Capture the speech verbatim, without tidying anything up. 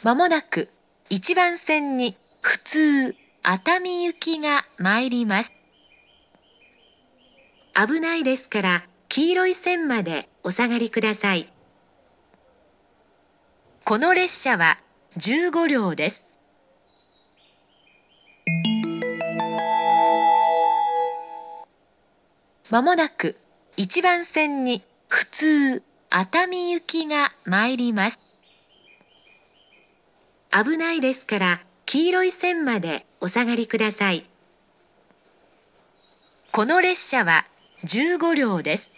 まもなくいちばん線に普通熱海行きが参ります。危ないですから黄色い線までお下がりください。この列車はじゅうごりょうです。まもなくいちばん線に普通熱海行きが参ります。危ないですから黄色い線までお下がりください。この列車はじゅうごりょうです。